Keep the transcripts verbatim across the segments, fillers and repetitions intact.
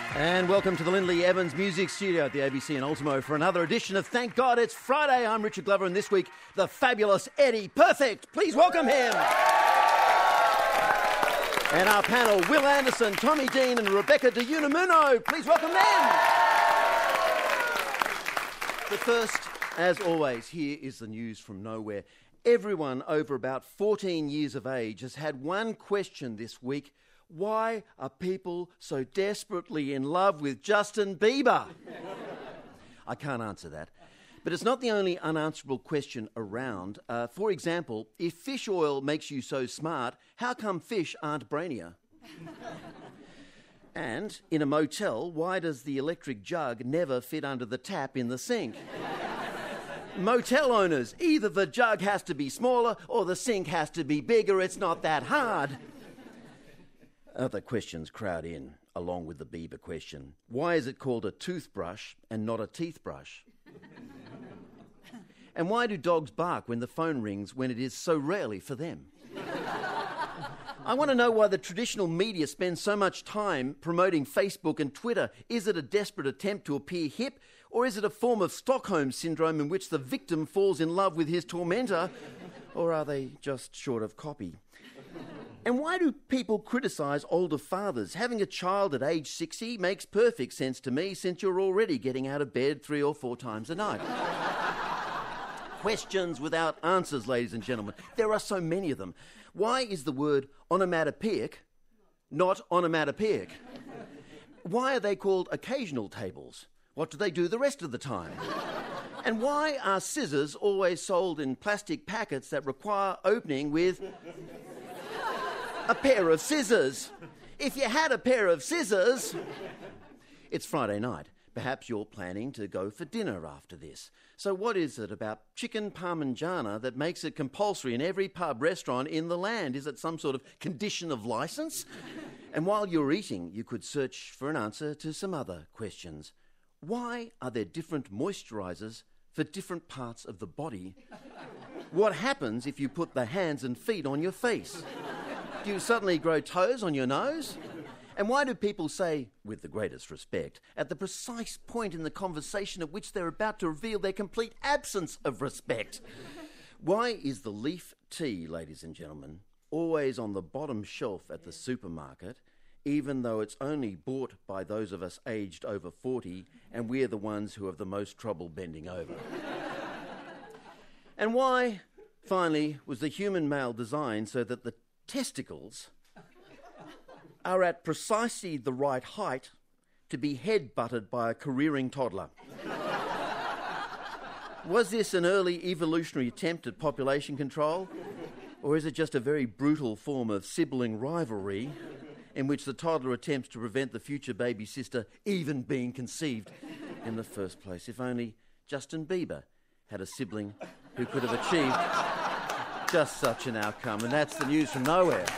And welcome to the Lindley Evans Music Studio at the A B C in Ultimo for another edition of Thank God It's Friday. I'm Richard Glover, and this week, the fabulous Eddie Perfect. Please welcome him. And our panel, Will Anderson, Tommy Dean and Rebecca de Unamuno. Please welcome them. But first, as always, here is the news from nowhere. Everyone over about fourteen years of age has had one question this week. Why are people so desperately in love with Justin Bieber? I can't answer that. But it's not the only unanswerable question around. Uh, for example, if fish oil makes you so smart, how come fish aren't brainier? And in a motel, why does the electric jug never fit under the tap in the sink? Motel owners, either the jug has to be smaller or the sink has to be bigger. It's not that hard. Other questions crowd in, along with the Bieber question. Why is it called a toothbrush and not a teeth brush? And why do dogs bark when the phone rings when it is so rarely for them? I want to know why the traditional media spends so much time promoting Facebook and Twitter. Is it a desperate attempt to appear hip, or is it a form of Stockholm syndrome in which the victim falls in love with his tormentor, or are they just short of copy? And why do people criticise older fathers? Having a child at age sixty makes perfect sense to me, since you're already getting out of bed three or four times a night. Questions without answers, ladies and gentlemen. There are so many of them. Why is the word onomatopoeic not onomatopoeic? Why are they called occasional tables? What do they do the rest of the time? And why are scissors always sold in plastic packets that require opening with a pair of scissors? If you had a pair of scissors... It's Friday night. Perhaps you're planning to go for dinner after this. So what is it about chicken parmigiana that makes it compulsory in every pub restaurant in the land? Is it some sort of condition of licence? And while you're eating, you could search for an answer to some other questions. Why are there different moisturisers for different parts of the body? What happens if you put the hands and feet on your face? Do you suddenly grow toes on your nose? And why do people say, with the greatest respect, at the precise point in the conversation at which they're about to reveal their complete absence of respect? Why is the leaf tea, ladies and gentlemen, always on the bottom shelf at the supermarket, even though it's only bought by those of us aged over forty, and we're the ones who have the most trouble bending over? And why, finally, was the human male designed so that the testicles are at precisely the right height to be head-butted by a careering toddler? Was this an early evolutionary attempt at population control? Or is it just a very brutal form of sibling rivalry in which the toddler attempts to prevent the future baby sister even being conceived in the first place? If only Justin Bieber had a sibling who could have achieved just such an outcome. And that's the news from nowhere.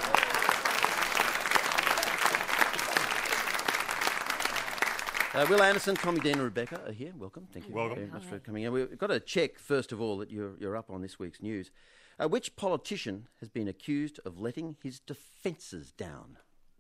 Uh, Will Anderson, Tommy Dean and Rebecca are here. Welcome. Thank you Welcome. very much for coming in. We've got to check, first of all, that you're, you're up on this week's news. Uh, which politician has been accused of letting his defences down?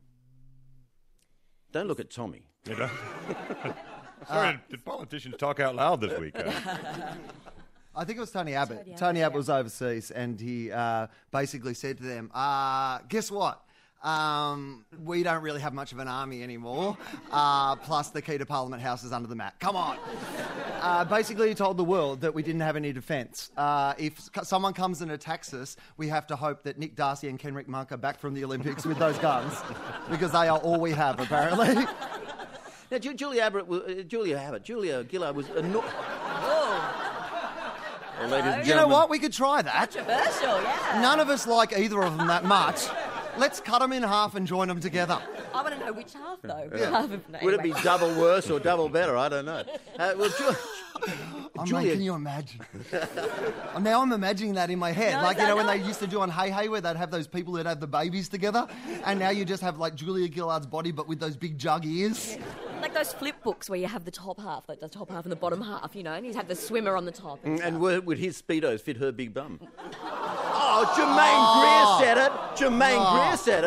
Don't look at Tommy. You know? Sorry, uh, did politicians talk out loud this week? Uh? I think it was Tony Abbott. Tony Abbott, Tony Abbott yeah. was overseas, and he uh, basically said to them, uh, guess what? Um, we don't really have much of an army anymore, uh, plus the key to Parliament House is under the mat. Come on. Uh, basically, he told the world that we didn't have any defence. Uh, if c- someone comes and attacks us, we have to hope that Nick Darcy and Kenrick Monk are back from the Olympics with those guns, because they are all we have, apparently. Now, Ju- Julia Abbott, uh, Julia Abbott, Julia Gillard was... Anno- well, ladies and You know gentlemen, what? We could try that. Controversial, yeah. None of us like either of them that much. Let's cut them in half and join them together. I want to know which half, though. Yeah. Half of, no, Would it anyway. be double worse or double better? I don't know. Uh, well, Ju- Oh, Julia... mate, can you imagine? Oh, now I'm imagining that in my head. No, like, you no, know, when no. they used to do on Hey Hey, where they'd have those people that have the babies together, and now you just have, like, Julia Gillard's body, but with those big jug ears. Yeah. Like those flip books where you have the top half, like the top half and the bottom half, you know, and you have the swimmer on the top. And, And stuff. would, would his Speedos fit her big bum? Oh, Jermaine Oh. Greer said it. Jermaine Oh. Greer said it.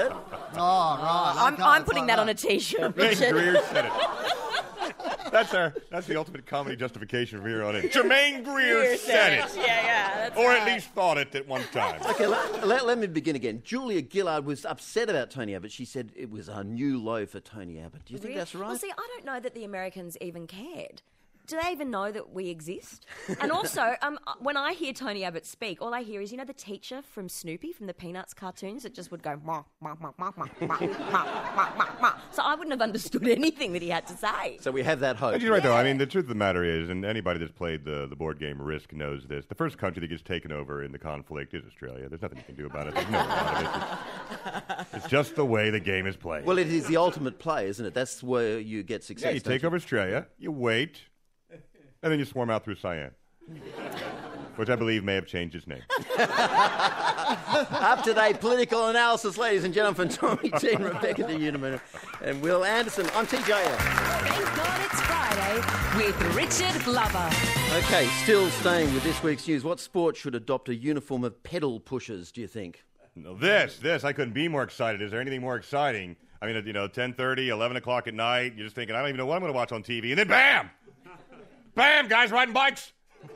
right. I'm, okay, I'm it's putting like that on a T-shirt. Jane Richard. Greer said it. That's our. That's the ultimate comedy justification from here on in. Jermaine Greer said it, Yeah, yeah. That's or at right. least thought it at one time. Okay, let, let, let me begin again. Julia Gillard was upset about Tony Abbott. She said it was a new low for Tony Abbott. Do you think Really? that's right? Well, see, I don't know that the Americans even cared. Do they even know that we exist? And also, um, when I hear Tony Abbott speak, all I hear is, you know, the teacher from Snoopy, from the Peanuts cartoons, that just would go, ma, ma, ma, ma, ma, ma, ma, ma, ma, ma. So I wouldn't have understood anything that he had to say. So we have that hope. And you're right, though. I mean, the truth of the matter is, and anybody that's played the, the board game Risk knows this, the first country that gets taken over in the conflict is Australia. There's nothing you can do about it. There's no about it. It's, it's just the way the game is played. Well, it is the ultimate play, isn't it? That's where you get success. yeah, you don't take over Australia, you wait, and then you swarm out through Cyan. Which I believe may have changed its name. Up-to-date political analysis, ladies and gentlemen, from Tommy T and Rebecca de Uniman and Will Anderson. I'm T J L. Thank God it's Friday with Richard Glover. Okay, still staying with this week's news. What sport should adopt a uniform of pedal pushers, do you think? No, this, this, I couldn't be more excited. Is there anything more exciting? I mean, you know, ten thirty, eleven o'clock at night, you're just thinking, I don't even know what I'm going to watch on T V. And then bam! Bam! Guys riding bikes!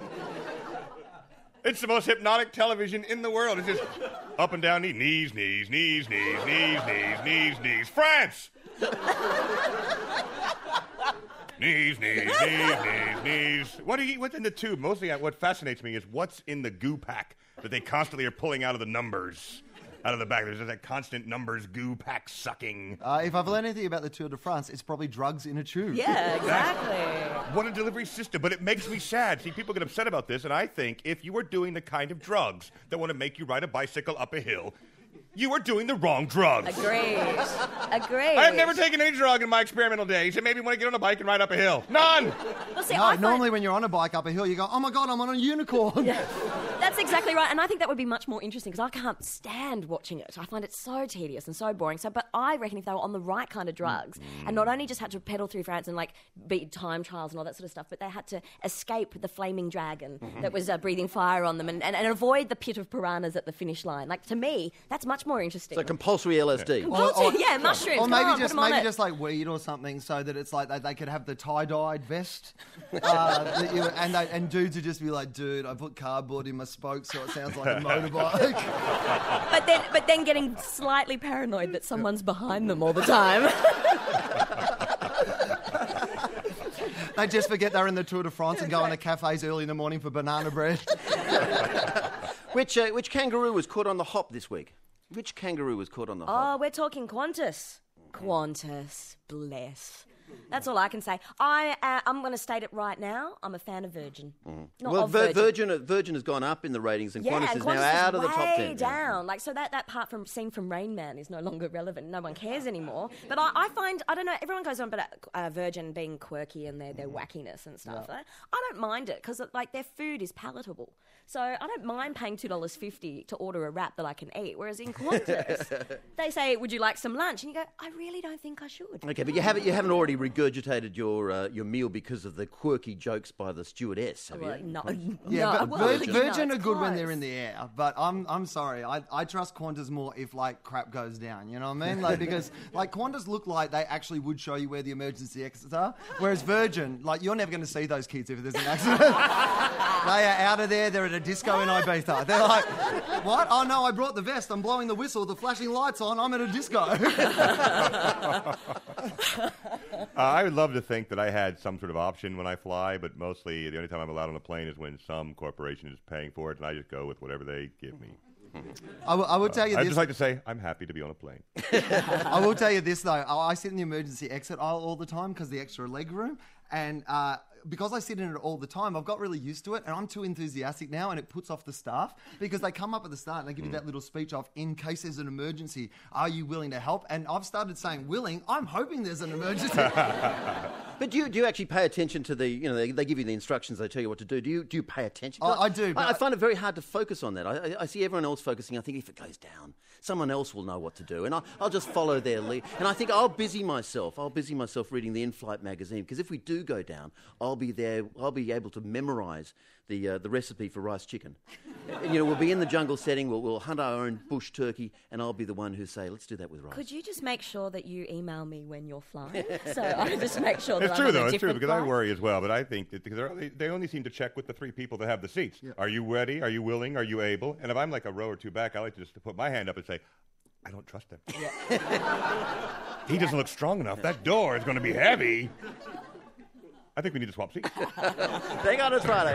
It's the most hypnotic television in the world. It's just up and down, knee, knees, knees, knees, knees, knees, knees, knees, knees. France! Knees, knees, knees, knees, knees. What do you eat? What's in the tube? Mostly what fascinates me is what's in the goo pack that they constantly are pulling out of the numbers. Out of the back. There's just that constant numbers goo pack sucking. Uh, if I've learned anything about the Tour de France, it's probably drugs in a tube. Yeah, exactly. What a delivery system. But it makes me sad. See, people get upset about this, and I think if you are doing the kind of drugs that want to make you ride a bicycle up a hill, you are doing the wrong drugs. Agreed. Agreed. I have never taken any drug in my experimental days. It made me want to get on a bike and ride up a hill. None! Well, see, No, I find- normally when you're on a bike up a hill, you go, oh my God, I'm on a unicorn. That's exactly right, and I think that would be much more interesting because I can't stand watching it. I find it so tedious and so boring. So, but I reckon if they were on the right kind of drugs, Mm. and not only just had to pedal through France and like beat time trials and all that sort of stuff, but they had to escape the flaming dragon Mm-hmm. that was uh, breathing fire on them and, and, and avoid the pit of piranhas at the finish line. Like to me, that's much more interesting. So compulsory L S D. Compulsory, yeah, mushrooms. Or Come maybe on, just put 'em on maybe it. just like weed or something, so that it's like they, they could have the tie-dyed vest, uh, that you, and they, and dudes would just be like, dude, I put cardboard in my spokes so it sounds like a motorbike. But then, but then getting slightly paranoid that someone's behind them all the time. They just forget they're in the Tour de France and go into cafes early in the morning for banana bread. Which, uh, which kangaroo was caught on the hop this week? Which kangaroo was caught on the hop? Oh, we're talking Qantas. Qantas, bless. That's all I can say. I, uh, I'm going to state it right now. I'm a fan of Virgin. Not Well, of Vir- Virgin. Virgin, Virgin has gone up in the ratings, and Yeah, Qantas and is Qantas now out of the top way ten. down. Like, so that, that part from scene from Rain Man is no longer relevant. No one cares anymore. But I, I find, I don't know, everyone goes on about uh, Virgin being quirky and their, their wackiness and stuff. I, I don't mind it because, like, their food is palatable. So I don't mind paying two dollars fifty to order a wrap that I can eat. Whereas in Qantas, they say, would you like some lunch? And you go, I really don't think I should. Okay, but you haven't you haven't already regurgitated your uh, your meal because of the quirky jokes by the stewardess, have Well, you? no, Yeah, no. but Well, Vir- no, Virgin it's are good when they're close. in the air, but I'm I'm sorry, I, I trust Qantas more if like crap goes down. You know what I mean? Like because like Qantas look like they actually would show you where the emergency exits are, whereas Virgin, like you're never going to see those kids if there's an accident. They are out of there. They're at a disco in Ibiza. They're like, what? Oh no, I brought the vest. I'm blowing the whistle. The flashing lights on. I'm at a disco. Uh, I would love to think that I had some sort of option when I fly, but mostly the only time I'm allowed on a plane is when some corporation is paying for it, and I just go with whatever they give me. I will- I will tell you I'd this. just like to say I'm happy to be on a plane. I will tell you this though. I I sit in the emergency exit aisle all the time because the extra leg room, and uh, because I sit in it all the time, I've got really used to it, and I'm too enthusiastic now, and it puts off the staff because they come up at the start and they give you that little speech of, in case there's an emergency, are you willing to help? And I've started saying willing. I'm hoping there's an emergency. But do you, do you actually pay attention to the, you know, they, they give you the instructions, they tell you what to do. Do you do you pay attention? Oh, I do, but I, I find it very hard to focus on that. I, I, I see everyone else focusing. I think if it goes down, someone else will know what to do. And I, I'll just follow their lead. And I think I'll busy myself. I'll busy myself reading the In-Flight magazine because if we do go down, I'll be there. I'll be able to memorise the uh, the recipe for rice chicken. You know, we'll be in the jungle setting. We'll, we'll hunt our own bush turkey, and I'll be the one who say, "Let's do that with rice." Could you just make sure that you email me when you're flying, so I just make sure that It's I'm true, on a though. It's true, different because I flight? worry as well. But I think that because they're- they, they only seem to check with the three people that have the seats. Are you ready? Are you willing? Are you able? And if I'm like a row or two back, I like to just to put my hand up and say, I don't trust him. He doesn't look strong enough. That door is going to be heavy. I think we need to swap seats. Thank God it's Friday.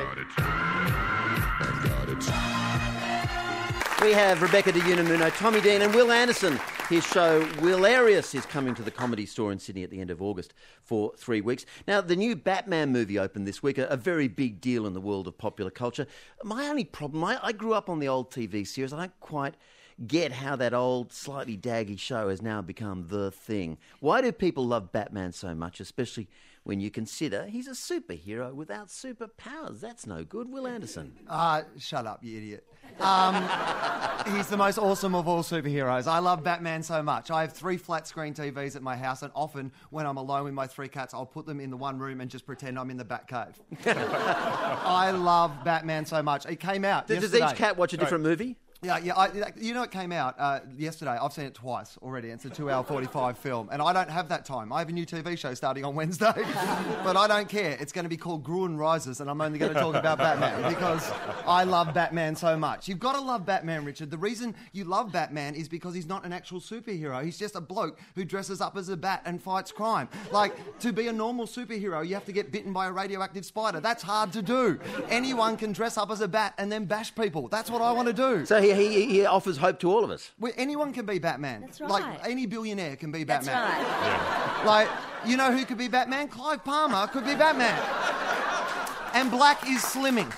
We have Rebecca de Unamuno, Tommy Dean and Will Anderson. His show, Willarious, is coming to the Comedy Store in Sydney at the end of August for three weeks. Now, the new Batman movie opened this week, a, a very big deal in the world of popular culture. My only problem, I, I grew up on the old T V series. I don't quite get how that old, slightly daggy show has now become the thing. Why do people love Batman so much, especially when you consider he's a superhero without superpowers? That's no good. Will Anderson. Uh, shut up, you idiot. Um, he's the most awesome of all superheroes. I love Batman so much. I have three flat screen T Vs at my house, and often when I'm alone with my three cats, I'll put them in the one room and just pretend I'm in the Batcave. I love Batman so much. It came out Does yesterday. each cat watch a different movie? Yeah, yeah. I, you know, it came out uh, yesterday. I've seen it twice already. It's a two-hour forty-five film, and I don't have that time. I have a new T V show starting on Wednesday, but I don't care. It's going to be called Gruen Rises, and I'm only going to talk about Batman because I love Batman so much. You've got to love Batman, Richard. The reason you love Batman is because he's not an actual superhero. He's just a bloke who dresses up as a bat and fights crime. Like, to be a normal superhero, you have to get bitten by a radioactive spider. That's hard to do. Anyone can dress up as a bat and then bash people. That's what I want to do. So he, he, he offers hope to all of us. Well, anyone can be Batman. That's right. Like, any billionaire can be That's Batman. right. Like, you know who could be Batman? Clive Palmer could be Batman. And black is slimming.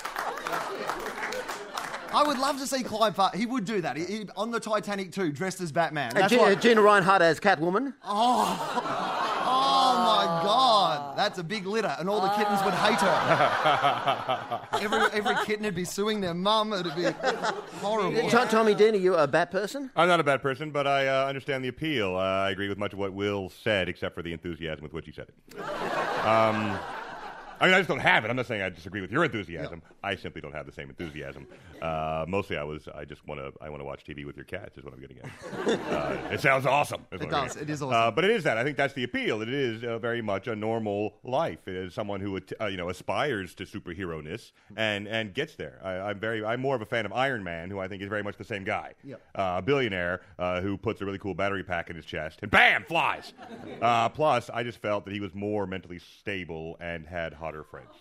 I would love to see Clive Palmer. He would do that. He, he, on the Titanic too, dressed as Batman. Uh, That's G- why- uh, Gina Reinhardt as Catwoman. Oh my God, that's a big litter, and all the kittens would hate her. every, every kitten would be suing their mum. It'd be horrible. T- Tommy Dean, are you a bat person? I'm not a bad person, but I uh, understand the appeal. Uh, I agree with much of what Will said, except for the enthusiasm with which he said it. Um, I mean, I just don't have it. I'm not saying I disagree with your enthusiasm. I simply don't have the same enthusiasm. Uh, mostly, I was. I just want to. I want to watch T V with your cats. Is what I'm getting at. Uh, it sounds awesome. is It what I'm does. getting It is at. awesome. Uh, but it is that. I think that's the appeal. It is uh, very much a normal life. It is someone who uh, you know aspires to superhero-ness and and gets there. I, I'm very. I'm more of a fan of Iron Man, who I think is very much the same guy. Yep. Uh, a billionaire uh, who puts a really cool battery pack in his chest and bam, flies. Uh, plus, I just felt that he was more mentally stable and had hotter friends.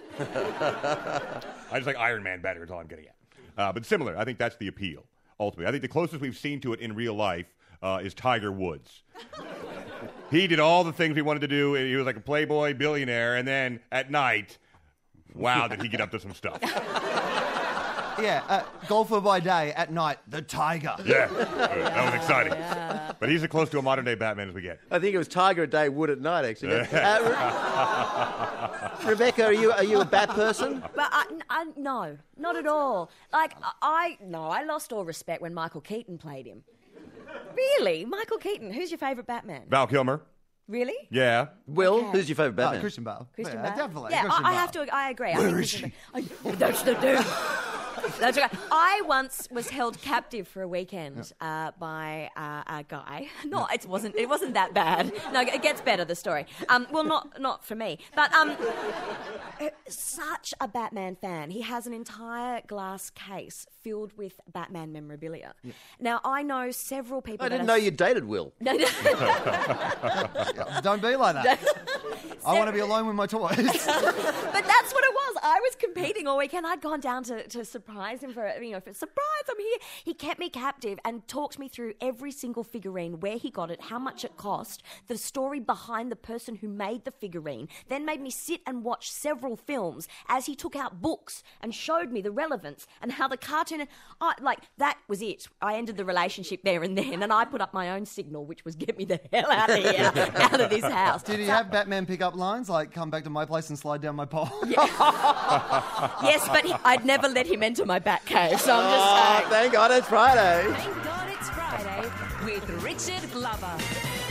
I just like Iron Man better is all I'm getting at. Uh, but similar, I think that's the appeal, ultimately. I think the closest we've seen to it in real life uh, is Tiger Woods. He did all the things he wanted to do. He was like a playboy billionaire, and then at night, wow, did he get up to some stuff. Yeah, uh, golfer by day, at night, the tiger. Yeah, that was exciting. But he's as close to a modern-day Batman as we get. I think it was Tiger at day, Wood at night, actually. uh, Re- Rebecca, are you are you a bat person? But I, I, no, not at all. Like I, no, I lost all respect when Michael Keaton played him. Really, Michael Keaton? Who's your favourite Batman? Val Kilmer? Really? Yeah. Will, Okay. who's your favourite Oh, Batman? Christian Bale. Christian yeah, Bale? definitely. Yeah, Christian I, I Bale. have to. I agree. I Where think is Christian Bale- I- That's the dude. That's okay. I once was held captive for a weekend uh, by uh, a guy. No, it wasn't. It wasn't that bad. No, it gets better. The story. Um, well, not not for me, but um, such a Batman fan. He has an entire glass case filled with Batman memorabilia. Yeah. Now I know several people. I that didn't are know you dated Will. No, no. Yeah, don't be like that. I want to be alone with my toys. But that's what it was. I was competing all weekend. I'd gone down to, to surprise him for, you know, for surprise, I'm here. He kept me captive and talked me through every single figurine, where he got it, how much it cost, the story behind the person who made the figurine, then made me sit and watch several films as he took out books and showed me the relevance and how the cartoon, I, like, that was it. I ended the relationship there and then, and I put up my own signal, which was get me the hell out of here, out of this house. Did he have Batman pick up lines like, come back to my place and slide down my pole? Yes, but he, I'd never let him enter my bat cave, so I'm just Oh, saying. thank God it's Friday. Thank God it's Friday with Richard Glover.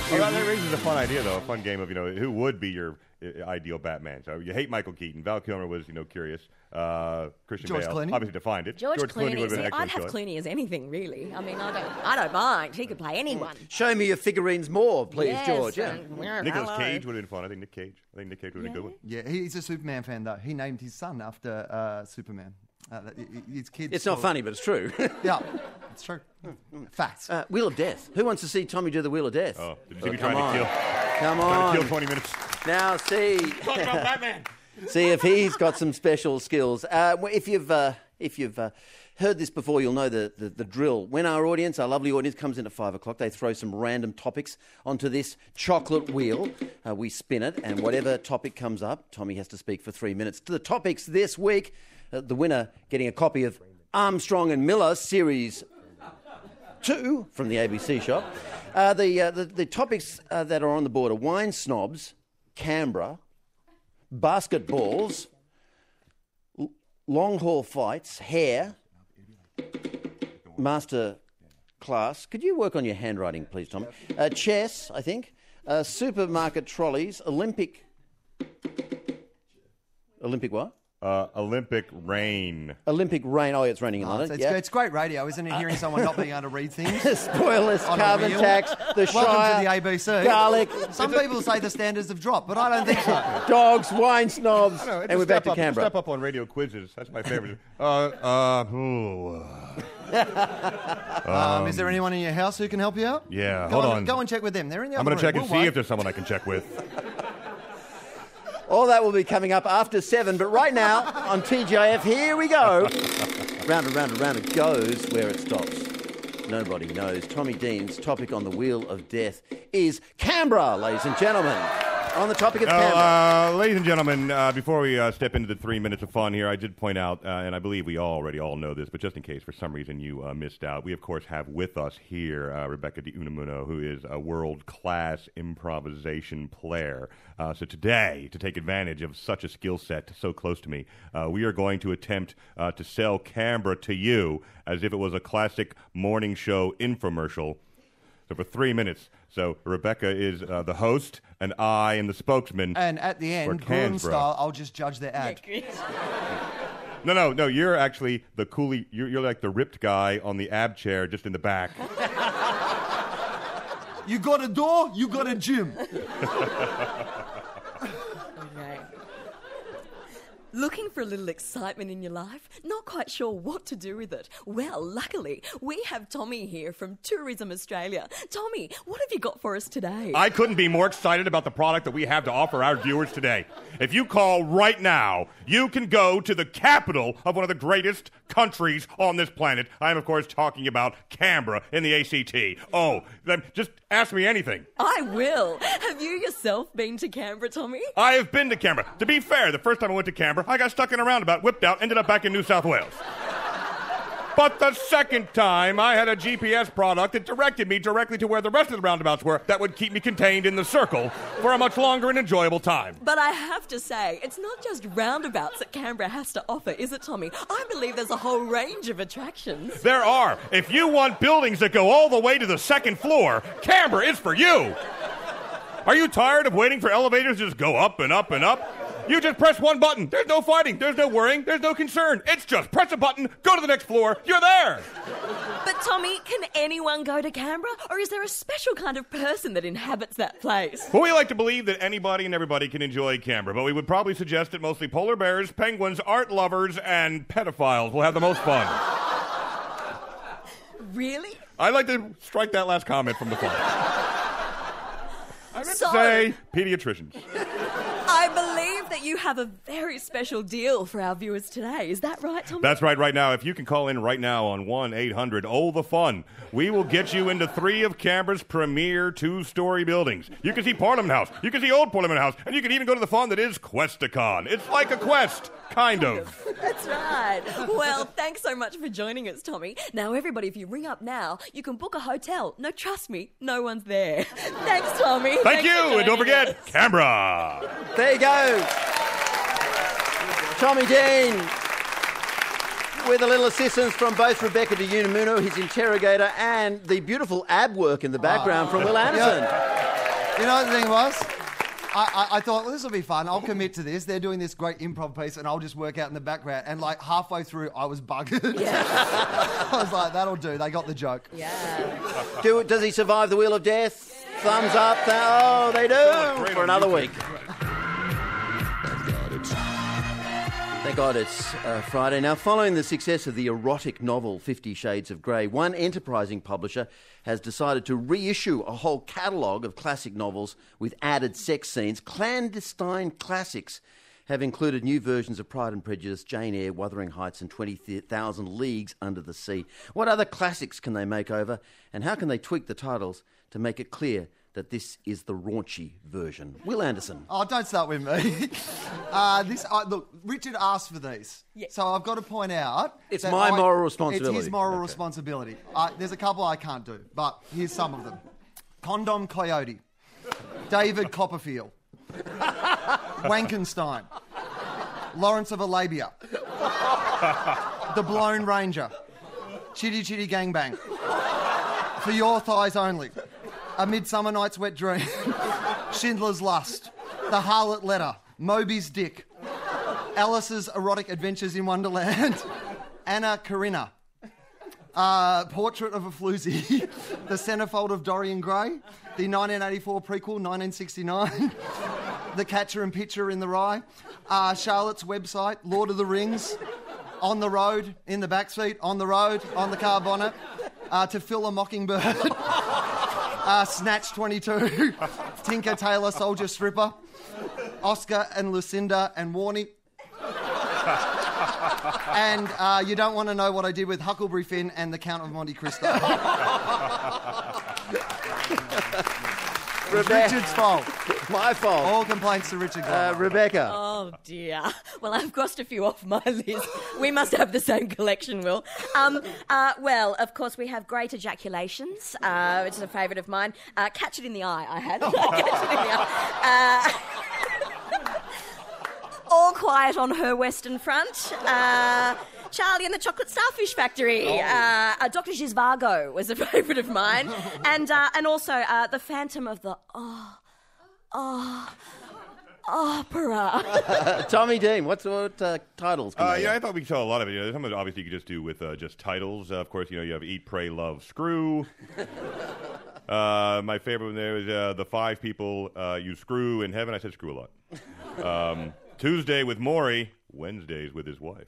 Well, that raises a fun idea, though. A fun game of, you know, who would be your uh, ideal Batman? So you hate Michael Keaton. Val Kilmer was, you know, curious. Uh, Christian George Bale Clooney? obviously defined it. George, Clooney Clooney. would have been See, an I'd excellent have choice. Clooney as anything, really. I mean, I don't, I don't mind. He could play anyone. Show me your figurines more, please, Yes, George. Yeah. uh, yeah, Nicolas hello. Cage would have been fun. I think Nick Cage. I think Nick Cage would have been a good one. Yeah, he's a Superman fan, though. He named his son after uh, Superman. Uh, that- i- i- his kids. It's not called- funny, but it's true. Yeah, it's true. Facts. uh, Wheel of Death. Who wants to see Tommy do the Wheel of Death? Oh, did you see me come trying on. to kill? Come Trying on. to kill twenty minutes. Now, see. Talk about Batman. See if he's got some special skills. Uh, w- if you've uh, if you've uh, heard this before, you'll know the, the, the drill. When our audience, our lovely audience, comes in at five o'clock, they throw some random topics onto this chocolate wheel. Uh, we spin it, and whatever topic comes up, Tommy has to speak for three minutes. To the topics this week, uh, the winner getting a copy of Armstrong and Miller Series two from the A B C shop. Uh, the, uh, the the topics uh, that are on the board are wine snobs, Canberra, basketballs, l- long haul fights, hair, master class. Could you work on your handwriting, please, Tommy? Uh, chess, I think. Uh, supermarket trolleys, Olympic. Olympic what? Uh, Olympic rain. Olympic rain. Oh, it's raining in Oh, London. it's, yeah. it's great radio, isn't it? Hearing someone not being able to read things. Spoilers, On a carbon wheel. tax, the Welcome Shire, to the A B C. garlic, Some people say the standards have dropped, but I don't think so. dogs, wine snobs, No, it's and a we're back step to up, Canberra. Step up on radio quizzes. That's my favorite. uh, uh, ooh, uh, Um, is there anyone in your house who can help you out? yeah, Go hold on, on. Go and check with them. They're in the I'm other going to check room. and We'll see wait. if there's someone I can check with. All that will be coming up after seven, but right now on T G I F, here we go. Round and round and round it goes where it stops. Nobody knows. Tommy Dean's topic on the Wheel of Death is Canberra, ladies and gentlemen. On the topic of Now, Canberra. uh, ladies and gentlemen, uh, before we uh, step into the three minutes of fun here, I did point out, uh, and I believe we all already all know this, but just in case for some reason you uh, missed out, we of course have with us here uh, Rebecca de Unamuno, who is a world-class improvisation player. Uh, so today, to take advantage of such a skill set so close to me, uh, we are going to attempt uh, to sell Canberra to you as if it was a classic morning show infomercial. So for three minutes. So Rebecca is uh, the host, and I am the spokesman. And at the end, for Gordon Canberra. style, I'll just judge their ad. No, no, no. You're actually the coolie. You're, you're like the ripped guy on the ab chair, just in the back. You got a door, you got a gym. Okay. Looking for a little excitement in your life? Not quite sure what to do with it? Well, luckily, we have Tommy here from Tourism Australia. Tommy, what have you got for us today? I couldn't be more excited about the product that we have to offer our viewers today. If you call right now, you can go to the capital of one of the greatest countries on this planet. I am, of course, talking about Canberra in the A C T. Oh, then just ask me anything. I will. Have you yourself been to Canberra, Tommy? I have been to Canberra. To be fair, the first time I went to Canberra, I got stuck in a roundabout, whipped out, ended up back in New South Wales. But the second time, I had a G P S product that directed me directly to where the rest of the roundabouts were that would keep me contained in the circle for a much longer and enjoyable time. But I have to say, it's not just roundabouts that Canberra has to offer, is it, Tommy? I believe there's a whole range of attractions. There are. If you want buildings that go all the way to the second floor, Canberra is for you. Are you tired of waiting for elevators to just go up and up and up? You just press one button. There's no fighting. There's no worrying. There's no concern. It's just press a button, go to the next floor, you're there. But, Tommy, can anyone go to Canberra? Or is there a special kind of person that inhabits that place? Well, we like to believe that anybody and everybody can enjoy Canberra, but we would probably suggest that mostly polar bears, penguins, art lovers, and pedophiles will have the most fun. Really? I'd like to strike that last comment from the fly. I meant to So- say pediatricians. I believe that you have a very special deal for our viewers today. Is that right, Tommy? That's right, right now. If you can call in right now on one eight hundred oh the fun, we will get you into three of Canberra's premier two-story buildings. You can see Parliament House, you can see Old Parliament House, and you can even go to the fun that is Questacon. It's like a quest, kind of. That's right. Well, thanks so much for joining us, Tommy. Now, everybody, if you ring up now, you can book a hotel. No, trust me, no one's there. Thanks, Tommy. Thank Thanks for you, and don't joining forget, us. Canberra. There you go. Tommy Dean. With a little assistance from both Rebecca de Unamuno, his interrogator, and the beautiful ab work in the background from Will Anderson. You know what the thing was? I, I, I thought, well, this will be fun. I'll commit to this. They're doing this great improv piece, and I'll just work out in the background. And like halfway through, I was buggered. Yeah. I was like, that'll do. They got the joke. Yeah. Do, does he survive the Wheel of Death? Thumbs up. Th- oh, they do. For another week. Thank God it's uh, Friday. Now, following the success of the erotic novel Fifty Shades of Grey, one enterprising publisher has decided to reissue a whole catalogue of classic novels with added sex scenes. Clandestine classics have included new versions of Pride and Prejudice, Jane Eyre, Wuthering Heights and twenty thousand Leagues Under the Sea. What other classics can they make over, and how can they tweak the titles to make it clear that this is the raunchy version? Will Anderson. Oh, don't start with me. uh, this uh, look, Richard asked for these, Yeah. so I've got to point out It's that my I- moral responsibility. It's his moral Okay. responsibility. Uh, there's a couple I can't do, but here's some of them: Condom Coyote, David Copperfield, Wankenstein, Lawrence of Arabia, The Blown Ranger, Chitty Chitty Gangbang, For Your Thighs Only, A Midsummer Night's Wet Dream, Schindler's Lust, The Harlot Letter, Moby's Dick, Alice's Erotic Adventures in Wonderland, Anna Karenina, uh, Portrait of a Floozy, The Centerfold of Dorian Gray, the nineteen eighty-four prequel, nineteen sixty-nine, The Catcher in Pitcher in the Rye, uh, Charlotte's Website, Lord of the Rings, On the Road, In the Backseat, On the Road, On the Car Bonnet, uh, To Fill a Mockingbird, uh, Snatch twenty-two, Tinker Tailor Soldier Stripper, Oscar and Lucinda and Warnie. And uh, you don't want to know what I did with Huckleberry Finn and the Count of Monte Cristo. It's Richard's fault. My fault. All complaints to Richard Uh, Glover. Rebecca. Oh dear. Well, I've crossed a few off my list. We must have the same collection, Will. Um, uh, well, of course, we have Great Ejaculations, uh, which is a favourite of mine. Uh, Catch It in the Eye, I had. Catch It in the Eye. Uh, All Quiet on Her Western Front. Uh, Charlie and the Chocolate Starfish Factory. Oh. Uh, uh, Doctor Zhivago was a favourite of mine. And uh, and also uh, The Phantom of the... Oh, oh, Opera. Tommy Dean, what's what uh, titles? Can Uh, they yeah, I have? thought we could tell a lot of it. You know, some of it obviously you could just do with uh, just titles. Uh, of course, you know, you have Eat, Pray, Love, Screw. uh, my favorite one there is uh, the five people uh, you screw in heaven. I said screw a lot. Um, Tuesday with Maury, Wednesdays with his wife.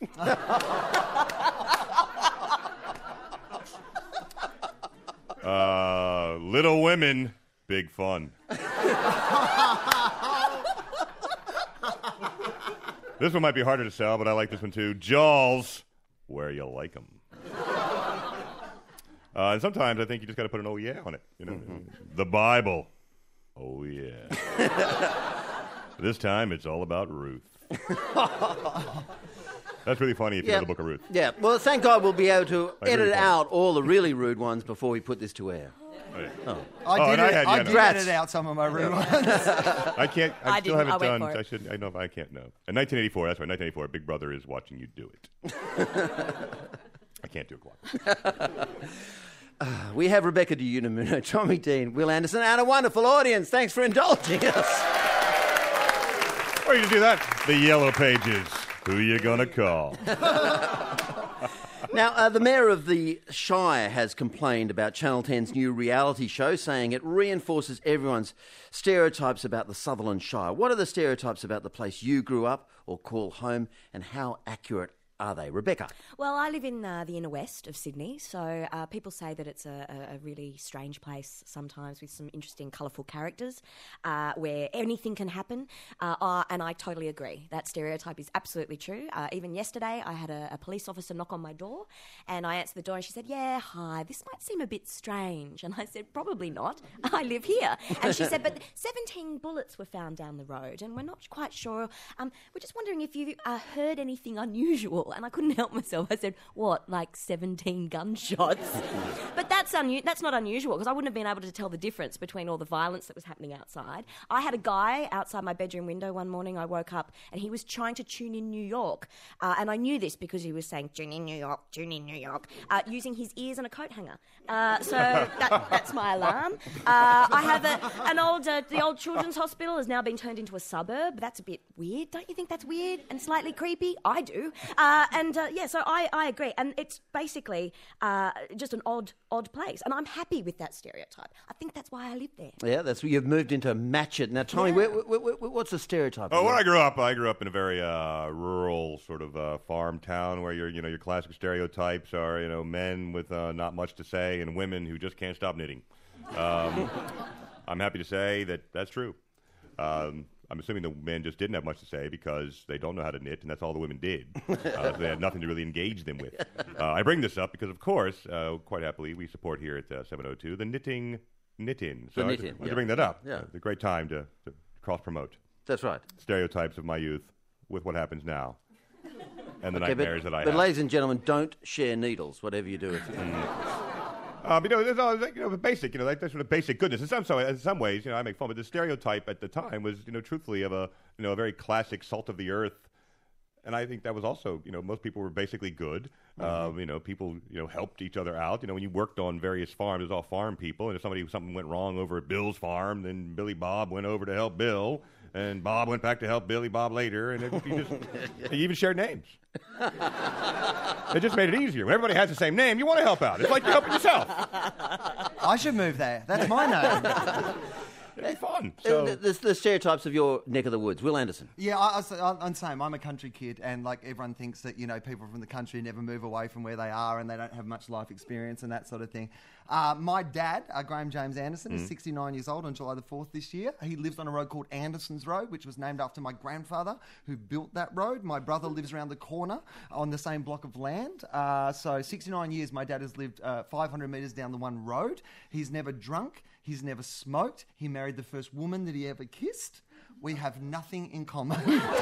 uh, Little Women, big fun. This one might be harder to sell, but I like this one too. Jaws, where you like them. Uh, and sometimes I think you just got to put an oh yeah on it. You know, mm-hmm. The Bible, oh yeah. This time it's all about Ruth. That's really funny if you Yeah. know the Book of Ruth. Yeah, well, thank God we'll be able to Like edit really funny. out all the really rude ones before we put this to air. Oh, yeah. Oh. I Oh, did, and I it, had I Yenna. did Rats. edit out some of my rude ones. I can't. I, I still didn't. haven't I went done. for it. I should. I know. If I can't know. In nineteen eighty-four. That's right. nineteen eighty-four. Big Brother is watching you do it. I can't do a clock. We have Rebecca de Unamuno, Tommy Dean, Will Anderson, and a wonderful audience. Thanks for indulging us. Or you can do that. The Yellow Pages. Who you gonna call? Now, uh, the mayor of the Shire has complained about Channel ten's new reality show, saying it reinforces everyone's stereotypes about the Sutherland Shire. What are the stereotypes about the place you grew up or call home, and how accurate are they? Rebecca. Well, I live in uh, the inner west of Sydney, so uh, people say that it's a, a, a really strange place sometimes with some interesting, colourful characters uh, where anything can happen. Uh, uh, and I totally agree. That stereotype is absolutely true. Uh, even yesterday, I had a, a police officer knock on my door, and I answered the door, and she said, "Yeah, hi, this might seem a bit strange." And I said, "Probably not. I live here." And she said, "But seventeen bullets were found down the road, and we're not quite sure. Um, we're just wondering if you uh, heard anything unusual." rifle, and I couldn't help myself. I said, what, like seventeen gunshots? But that's unu- that's not unusual, because I wouldn't have been able to tell the difference between all the violence that was happening outside. I had a guy outside my bedroom window one morning. I woke up, and he was trying to tune in New York, uh, and I knew this because he was saying, tune in New York, tune in New York, uh, using his ears and a coat hanger. Uh, so that, that's my alarm. Uh, I have a, an old, uh, the old children's hospital has now been turned into a suburb. That's a bit weird. Don't you think that's weird and slightly creepy? I do. Uh, and uh, yeah, so I, I agree. And it's basically uh, just an odd, odd place. And I'm happy with that stereotype. I think that's why I live there. Yeah, that's where you've moved into Matchett. Now, Tommy, Yeah. where, where, where, what's the stereotype? Oh, where I grew up, I grew up in a very uh, rural sort of uh, farm town where your, you know, your classic stereotypes are, you know, men with uh, not much to say and women who just can't stop knitting. Um, I'm happy to say that that's true. Um, I'm assuming the men just didn't have much to say because they don't know how to knit, and that's all the women did. Uh, so they had nothing to really engage them with. Uh, I bring this up because, of course, uh, quite happily, we support here at uh, seven oh two the knitting knit-in. So The I knit-in, wanted yeah. to bring that up. Yeah. It's a great time to, to cross-promote That's right. stereotypes of my youth with what happens now and the Okay, nightmares but, that I but have. ladies and gentlemen, don't share needles, whatever you do. If you Um, you know, there's all, you know, the basic, you know, like that sort of basic goodness. In some, so in some ways, you know, I make fun, but the stereotype at the time was, you know, truthfully of a, you know, a very classic salt of the earth. And I think that was also, you know, most people were basically good. Mm-hmm. Um, you know, people, you know, helped each other out. You know, when you worked on various farms, it was all farm people. And if somebody, something went wrong over at Bill's farm, then Billy Bob went over to help Bill. And Bob went back to help Billy Bob later. And it, you just, you even shared names. It just made it easier. When everybody has the same name, you want to help out. It's like you're helping yourself. I should move there. That's my name. It'd be fun. the, So, the, the stereotypes of your neck of the woods. Will Anderson. Yeah, I, I, I'm the same. I'm a country kid, and like everyone thinks that, you know, people from the country never move away from where they are, and they don't have much life experience and that sort of thing. Uh, my dad, uh, Graham James Anderson, is sixty-nine years old on July the fourth this year. He lives on a road called Anderson's Road, which was named after my grandfather who built that road. My brother lives around the corner on the same block of land. Uh, so sixty-nine years, my dad has lived uh, five hundred metres down the one road. He's never drunk. He's never smoked. He married the first woman that he ever kissed. We have nothing in common.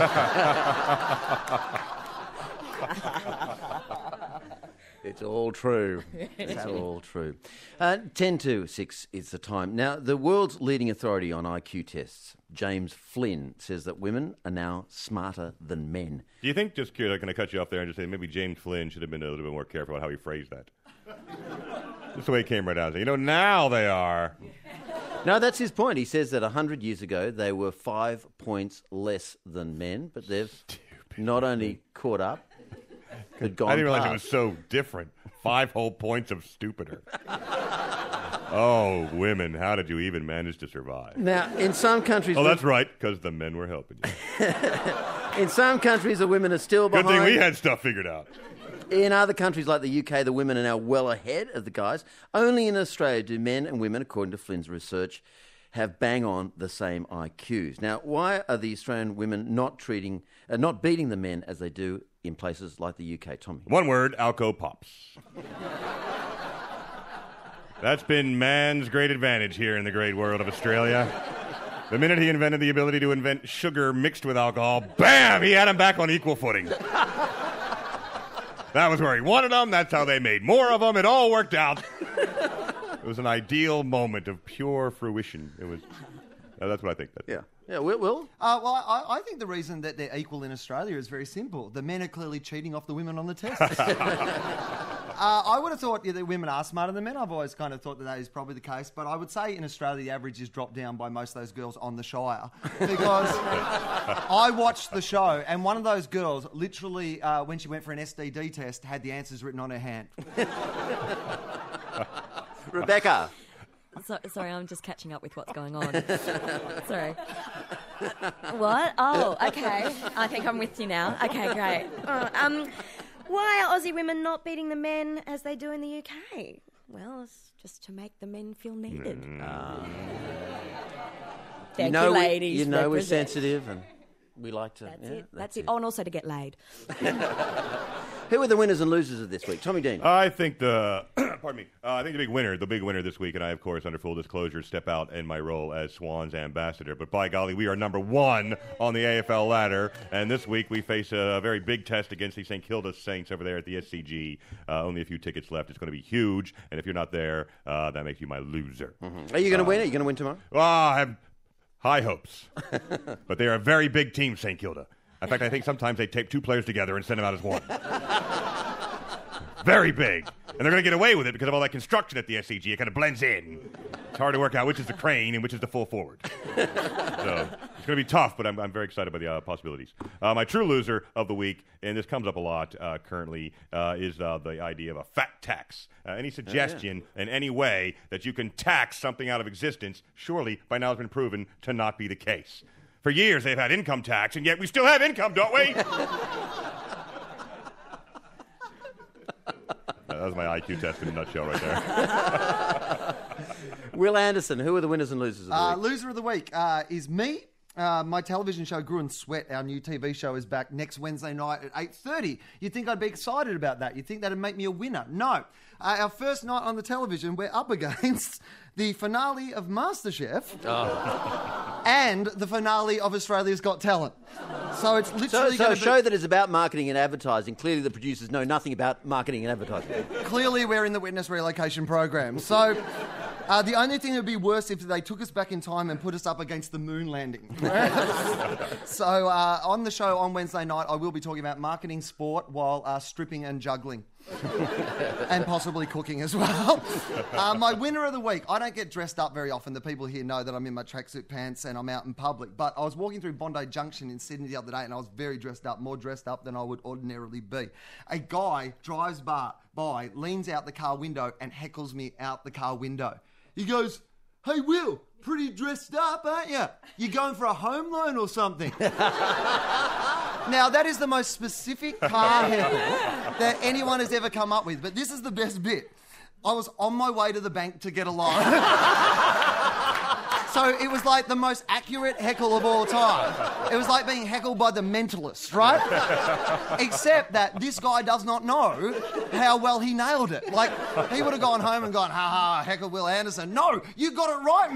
It's all true. It's all true. Uh, ten to six is the time. Now, the world's leading authority on I Q tests, James Flynn, says that women are now smarter than men. do you think, just curious, I'm going to cut you off there and just say maybe James Flynn should have been a little bit more careful about how he phrased that? Just the way it came right out. You know, now they are. No, that's his point. He says that one hundred years ago they were five points less than men, but they've not only caught up, but gone I didn't realize past. it was so different. Five whole points of stupider. Oh, women, how did you even manage to survive? Now, in some countries... Oh, that's right, because the men were helping you. In some countries, the women are still Good behind. thing we had stuff figured out. In other countries like the U K, the women are now well ahead of the guys. Only in Australia do men and women, according to Flynn's research, have bang on the same I Qs. Now, why are the Australian women not treating, uh, not beating the men as they do in places like the U K, Tommy? One word, Alco Pops. That's been man's great advantage here in the great world of Australia. The minute he invented the ability to invent sugar mixed with alcohol, bam, he had him back on equal footing. That was where he wanted them. That's how they made more of them. It all worked out. It was an ideal moment of pure fruition. It was. Uh, that's what I think. That, Yeah. Yeah, Will? Will? Uh, well, I, I think the reason that they're equal in Australia is very simple. The men are clearly cheating off the women on the test. uh, I would have thought yeah, that women are smarter than men. I've always kind of thought that that is probably the case. But I would say in Australia, the average is dropped down by most of those girls on The Shire. Because I watched the show, and one of those girls, literally, uh, when she went for an S T D test, had the answers written on her hand. Rebecca. So, sorry, I'm just catching up with what's going on. Sorry. What? Oh, okay. I think I'm with you now. Okay, great. Uh, um, why are Aussie women not beating the men as they do in the U K? Well, it's just to make the men feel needed. Thank you know, you, we- ladies. you know we're represent. sensitive and we like to... That's yeah, it. That's, it. Oh, and also to get laid. Who are the winners and losers of this week? Tommy Dean. I think the, pardon me, uh, I think the big winner, the big winner this week, and I, of course, under full disclosure, step out in my role as Swans ambassador. But by golly, we are number one on the A F L ladder, and this week we face a very big test against the Saint Kilda Saints over there at the S C G. Uh, only a few tickets left. It's going to be huge, and if you're not there, uh, that makes you my loser. Mm-hmm. Are you going to uh, win? Are you going to win tomorrow? Well, I have high hopes, but they are a very big team, Saint Kilda. In fact, I think sometimes they tape two players together and send them out as one. Very big. And they're going to get away with it because of all that construction at the S C G. It kind of blends in. It's hard to work out which is the crane and which is the full forward. So it's going to be tough, but I'm, I'm very excited by the uh, possibilities. Uh, my true loser of the week, and this comes up a lot uh, currently, uh, is uh, the idea of a fat tax. Uh, any suggestion oh, yeah. in any way that you can tax something out of existence, surely by now has been proven to not be the case. For years they've had income tax, and yet we still have income, don't we? That was my I Q test in a nutshell right there. Will Anderson, who are the winners and losers of the uh, week? Loser of the week uh, is me. Uh, my television show, Gruen Sweat, our new T V show, is back next Wednesday night at eight thirty. You'd think I'd be excited about that. You'd think that'd make me a winner. No. Uh, our first night on the television, we're up against the finale of MasterChef oh. and the finale of Australia's Got Talent. So it's literally So, so a be... show that is about marketing and advertising. Clearly the producers know nothing about marketing and advertising. Clearly we're in the witness relocation program. So... Uh, the only thing that would be worse if they took us back in time and put us up against the moon landing. So uh, on the show on Wednesday night, I will be talking about marketing sport while uh, stripping and juggling. And possibly cooking as well. Uh, my winner of the week. I don't get dressed up very often. The people here know that I'm in my tracksuit pants and I'm out in public. But I was walking through Bondi Junction in Sydney the other day and I was very dressed up, more dressed up than I would ordinarily be. A guy drives by, by leans out the car window and heckles me out the car window. He goes, "Hey, Will, pretty dressed up, aren't you? You going for a home loan or something?" Now, that is the most specific car heckle that anyone has ever come up with. But this is the best bit. I was on my way to the bank to get a loan. So it was like the most accurate heckle of all time. It was like being heckled by the Mentalist, right? Except that this guy does not know how well he nailed it. Like, he would have gone home and gone, "Ha ha, heckle Will Anderson." No, you got it right,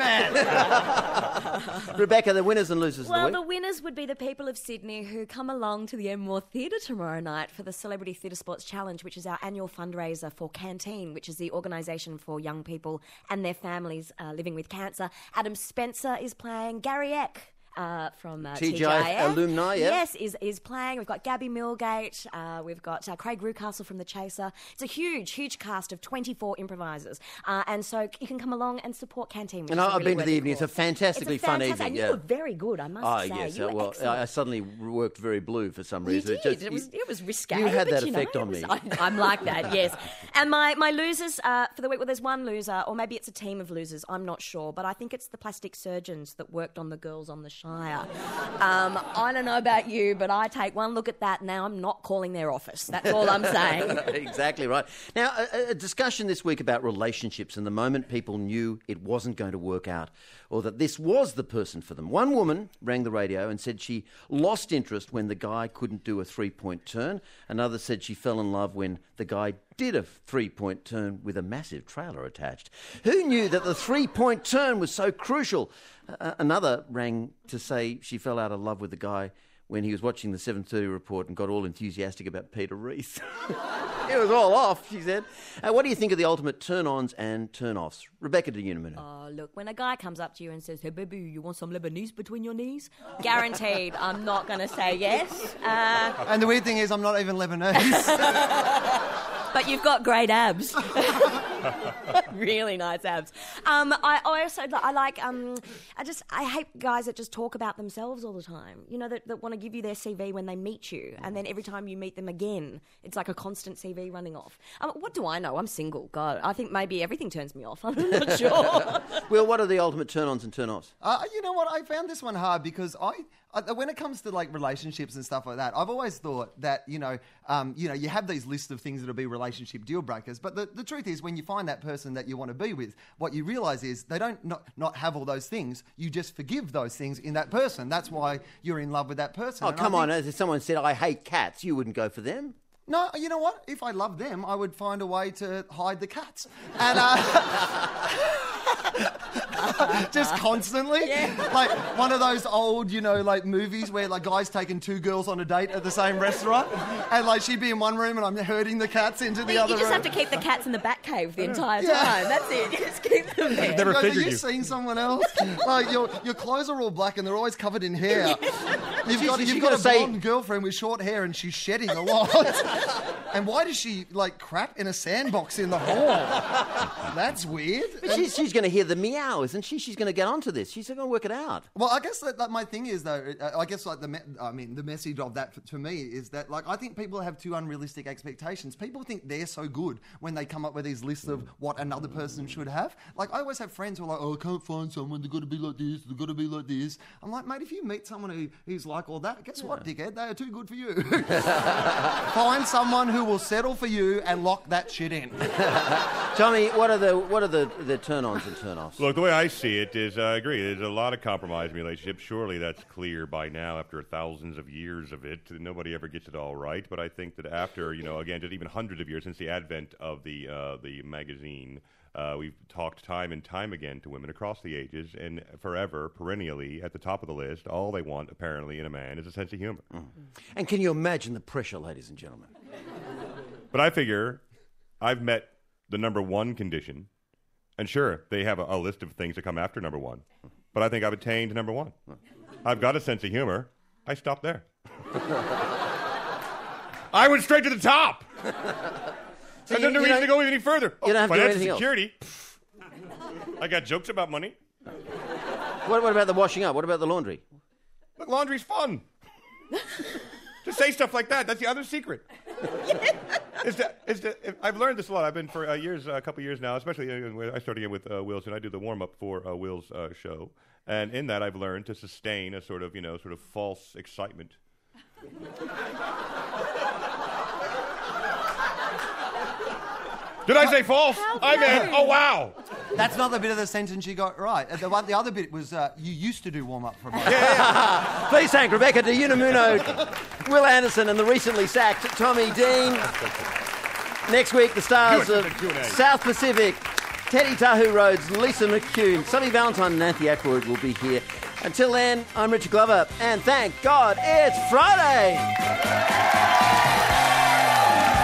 man. Rebecca, the winners and losers Well, of the the week? winners would be the people of Sydney who come along to the Enmore Theatre tomorrow night for the Celebrity Theatre Sports Challenge, which is our annual fundraiser for Canteen, which is the organisation for young people and their families uh, living with cancer. Adam Spencer is playing. Gary Eck uh, from uh, T J I F, T J I F alumni, yeah. Yes, is is playing. We've got Gabby Millgate. Uh, we've got uh, Craig Rucastle from The Chaser. It's a huge, huge cast of twenty-four improvisers. Uh, and so you can come along and support Canteen. Which And is I've a really been to the worthy evening. cause. It's a fantastically it's a fun fantastic, evening. and Yeah. you were very good, I must Oh, say. yes. You uh, were well, excellent. I suddenly worked very blue for some You reason. did. It, just, it, was, it was risque. You had but that you effect know, on it me. was- I, I'm like that, yes. And my, my losers uh, for the week, well, there's one loser, or maybe it's a team of losers, I'm not sure, but I think it's the plastic surgeons that worked on the Girls on the Shire. Um, I don't know about you, but I take one look at that now. I'm not calling their office. That's all I'm saying. Exactly right. Now, a, a discussion this week about relationships and the moment people knew it wasn't going to work out or that this was the person for them. One woman rang the radio and said she lost interest when the guy couldn't do a three-point turn. Another said she fell in love when the guy did a three-point turn with a massive trailer attached. Who knew that the three-point turn was so crucial? Uh, another rang to say she fell out of love with the guy when he was watching the seven thirty report and got all enthusiastic about Peter Reith. It was all off, she said. Uh, what do you think of the ultimate turn-ons and turn-offs? Rebecca de Uniman. Oh, look, when a guy comes up to you and says, "Hey, baby, you want some Lebanese between your knees?" Guaranteed, I'm not going to say yes. Uh, And the weird thing is I'm not even Lebanese. but you've got great abs. Really nice abs. Um, I, I also I like um, I just I hate guys that just talk about themselves all the time. You know, that, that want to give you their C V when they meet you, and then every time you meet them again, it's like a constant C V running off. Um, what do I know? I'm single. God, I think maybe everything turns me off. I'm not sure. Well, what are the ultimate turn-ons and turn-offs? Uh, you know what? I found this one hard because I, I, when it comes to like relationships and stuff like that, I've always thought that you know, um, you know, you have these lists of things that'll be relationship deal breakers. But the, the truth is, when you find that person that you want to be with, what you realise is they don't not, not have all those things. You just forgive those things in that person. That's why you're in love with that person. Oh, And come I on. think- If someone said, "I hate cats," you wouldn't go for them. No, you know what? If I loved them, I would find a way to hide the cats. And uh, just constantly. Yeah. Like one of those old, you know, like movies where like guys taking two girls on a date at the same restaurant. And like she'd be in one room and I'm herding the cats into the You other just room. have to keep the cats in the bat cave the entire Yeah. time. That's it. You just keep them there. Never Guys, figured are you you. seeing someone else? Like your your clothes are all black and they're always covered in hair. You've got, she's you've got gonna a say- blonde girlfriend with short hair and she's shedding a lot. And why does she like crap in a sandbox in the hall? That's weird. But she's, she's going to hear the meow, isn't she? She's going to get onto this. She's going to work it out. Well, I guess that, that my thing is though. uh, I guess like the me- I mean the message of that f- to me is that like I think people have too unrealistic expectations. People think they're so good when they come up with these lists of what another person should have. Like I always have friends who are like, oh, I can't find someone. They've got to be like this. They've got to be like this. I'm like, mate, if you meet someone who, who's like all that, guess what, dickhead? They are too good for you. Find someone who will settle for you and lock that shit in. Tommy, what are the what are the, the turn-ons and turn-offs? Look, the way I see it is, uh, I agree. There's a lot of compromise in relationships. Surely that's clear by now after thousands of years of it. Nobody ever gets it all right. But I think that after, you know, again, just even hundreds of years since the advent of the uh, the magazine, uh, we've talked time and time again to women across the ages, and forever, perennially, at the top of the list, all they want, apparently, in a man is a sense of humor. Mm. And can you imagine the pressure, ladies and gentlemen? But I figure I've met the number one condition. And sure, they have a, a list of things that come after number one. But I think I've attained number one. I've got a sense of humor. I stopped there. I went straight to the top. So I you- don't no you reason don't- to go any further. you don't have to do Financial anything else. security. I got jokes about money. What, what about the washing up? What about the laundry? Look, laundry's fun. Just say stuff like that. That's the other secret. Is that, is that, if, I've learned this a lot. I've been for uh, years, a couple years now, especially uh, when I started again with uh, Will's, and I do the warm-up for uh, Will's uh, show. And in that, I've learned to sustain a sort of, you know, sort of false excitement. Did I say false? I meant, oh, wow. That's not the bit of the sentence you got right. Uh, The, one, the other bit was uh, you used to do warm up for a moment. Please thank Rebecca de Unamuno, Will Anderson, and the recently sacked Tommy Dean. Next week, the stars Do it of for the Q and A. South Pacific, Teddy Tahu Rhodes, Lisa McCune, Sonny Valentine, and Nancy Ackroyd will be here. Until then, I'm Richard Glover, and thank God it's Friday!